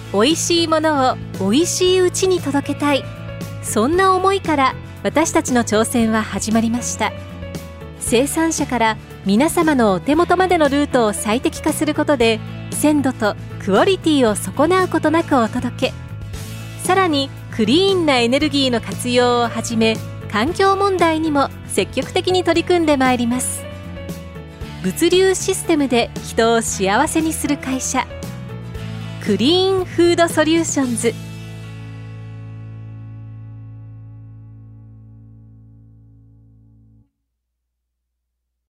おいしいものをおいしいうちに届けたい、そんな思いから私たちの挑戦は始まりました。生産者から皆様のお手元までのルートを最適化することで、鮮度とクオリティを損なうことなくお届け、さらにクリーンなエネルギーの活用をはじめ、環境問題にも積極的に取り組んでまいります。物流システムで人を幸せにする会社、クリーンフードソリューションズ。